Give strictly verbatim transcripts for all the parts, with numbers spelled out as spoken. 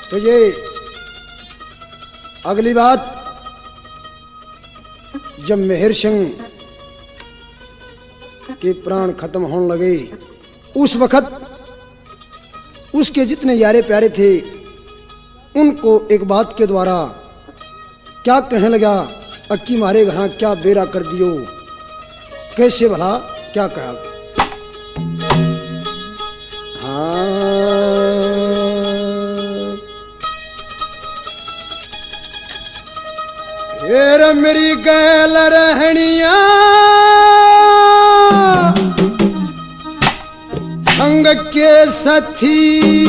तो ये अगली बात, जब मेहर सिंह के प्राण खत्म होने लगे, उस वक्त उसके जितने यारे प्यारे थे उनको एक बात के द्वारा क्या कहने लगा, अक्की मारे घरा क्या बेरा कर दियो। कैसे भला क्या कहा? हाँ हेर मेरी गैल रहनिया संग के साथी,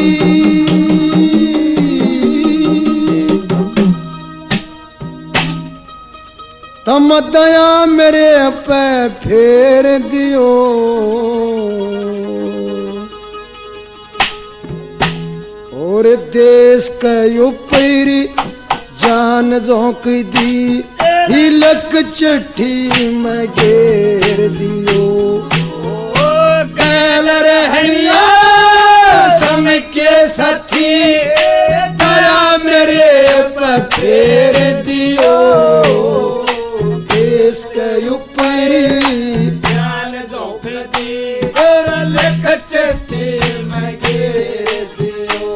तम दया मेरे पे फेर दियो। और देश के ऊपर जान झोंक दी, हिलक चिट्ठी में घेर दियो। गैल रहनिया संग के साथी, दया मेरे पे फेर दियो। देश के ऊपर जान झोंक दी, हिलक चिट्ठी में घेर दियो।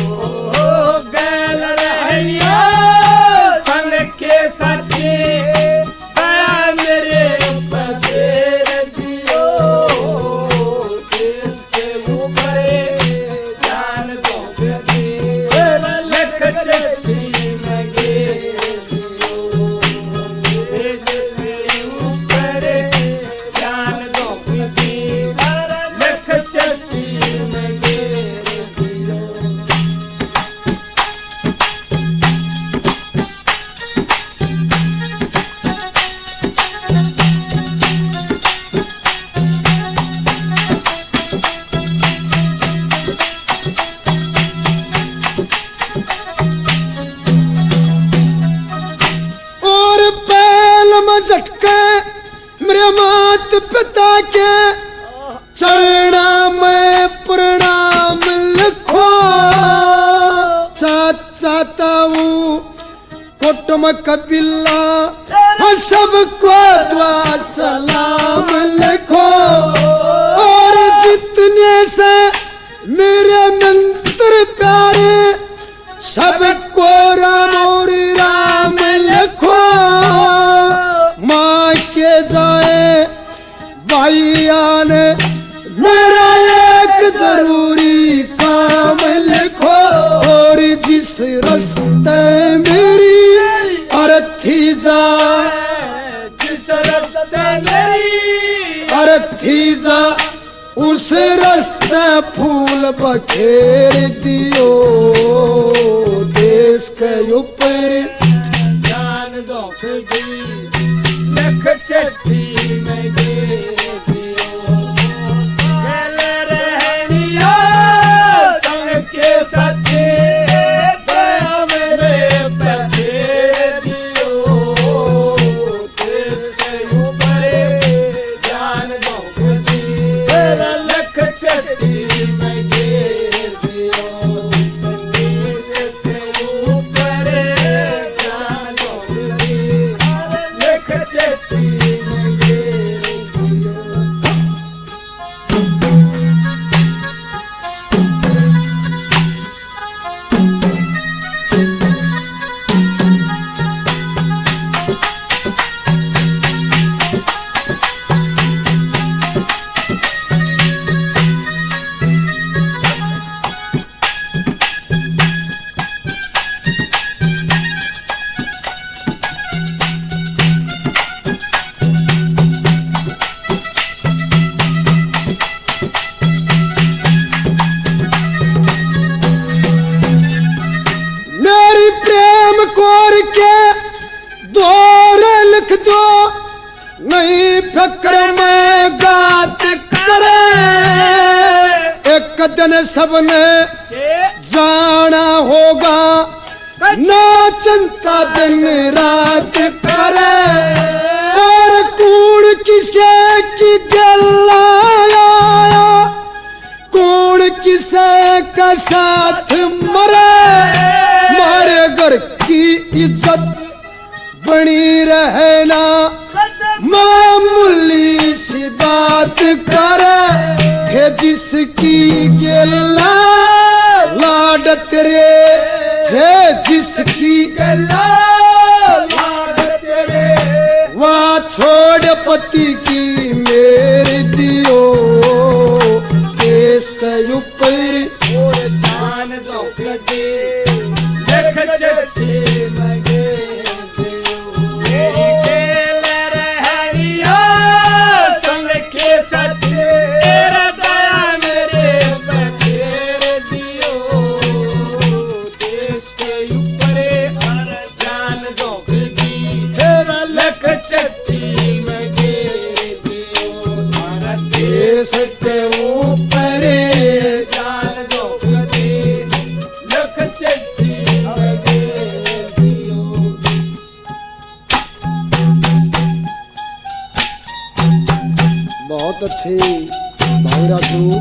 गैल रहनिया संग के साथी, दया मेरे पे फेर दियो। देश के ऊपर जान झोंक दी, हिलक चिट्ठी में घेर दियो। देश के ऊपर जान झोंक दी, हिलक चिट्ठी में घेर दियो। और पहल में झटके मेरे मात पिता के चरणा में प्रणाम लिखो। चाहता हूँ कुटुंब कबीला सबको दुआ सलाम लिखो। और जितने से मेरे मंत्र प्यारे सबको राम और राम लिखो। माँ के जाए भाइया ने मेरा एक जरूरी काम लिखो। और जिस रास्ते मेरी अर्थी जाए, जिस रास्ते मेरी अर्थी जा, उस रास्ते फूल बखेर दियो। देश के ऊपर जान झोंक दी, लिख चिट्ठी में घेर दियो। गैल रहनिया संग के साथी, दया मेरे पे फेर दियो। देश के ऊपर जान झोंक दी, लिख चिट्ठी में घेर दियो। देश के ऊपर जान झोंक दी, लिख चिट्ठी में घेर दियो। मेरी प्रेम कोर के दोरे लिख दो, नहीं फिक्र में गात करे। एक दिन सबने जाना होगा, ना चिंता दिन रात करे। और कौन किसे की गलाया, कौन किसे का साथ मरे। बनी रहना मामूली सी बात कर है जिसकी गिला लाडत रे है जिसकी गिला लाडत रे वहाँ छोड़ पति की मेरे दियो देश के ऊपर और जान दो कदे देख चढ़े मगे मेरी खेल रहनिया संग के साथ तेरा दया मेरे बतेरे दियो देश के ऊपर और जान दो कदी तेरा लख चट्टी मगे दियो भारत देश के ऊपर जान दो कदी लख चट्टी मगे दियो। बहुत अच्छे भाई राजू।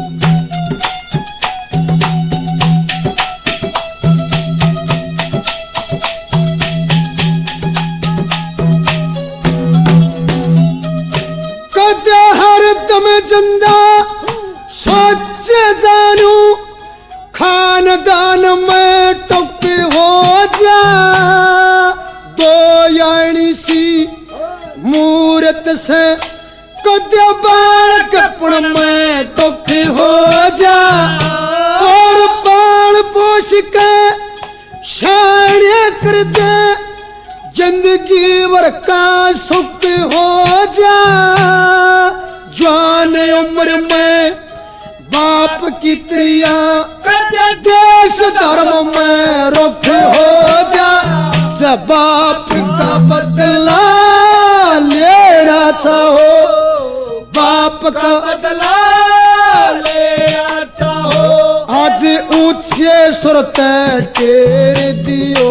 कद हर दम जिंदा सोच जानू खानदान में टुक हो जा दो यानी सी मूरत से कद बालक पुण में टुक हो जा और बाल पोष के शान्य कर दे जिंदगी भर का सुख हो जा जवान उम्र में बाप की त्रिया देश धर्म में रुख हो जा जब बाप का बदला लेना चाहो बाप का बदला लेना चाहो आज ऊंचे सुरत तेरे दियो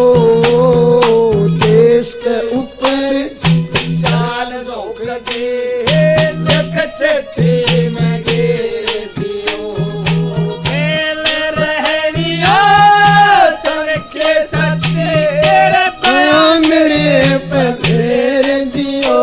देश के ऊपर जान दो कदे लख चट्टी मगे दियो खेल रहनिया संग के साथ तेरे मेरे पथेर दियो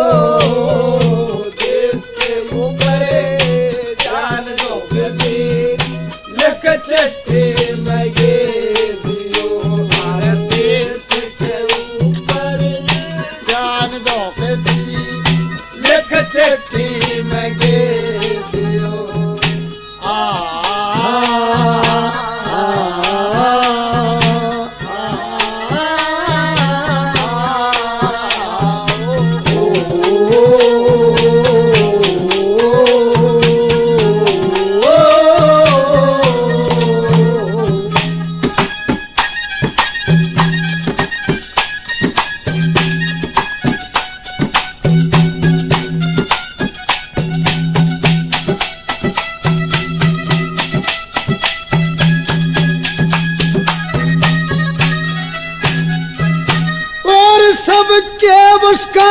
देश के ऊपर जान दो कदे लख चट्टी मगे दियो भारत देश के ऊपर जान दो कदी लख चट्टी मगे दियो। आ सबके बस का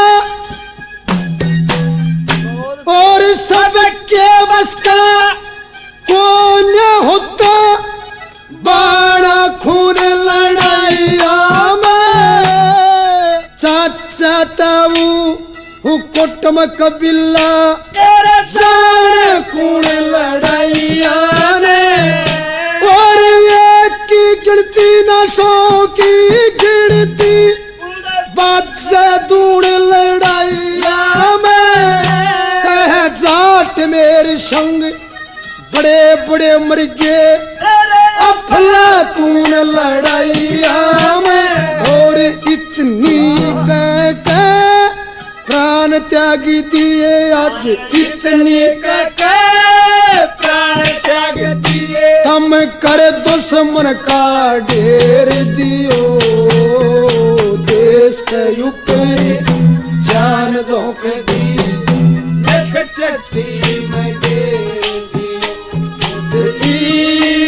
और सबके बस का कौन होता बाड़ा खून लड़ाइया में चाचा ताऊ हूँ कुटुम कबीला जाने खून लड़ाइया ने और एक की गिनती न सौ की गिनती बात से दूर लड़ाइया में कह जाट मेरे संग बड़े बड़े मर गए अफलातून लड़ाइया में और इतनी कह के प्राण त्यागी दिए आज इतनी कह के प्राण त्याग दिए हम कर दुश्मन का ढेर दियो देश के ऊपर जान दो कदी लख चट्टी मगे दियो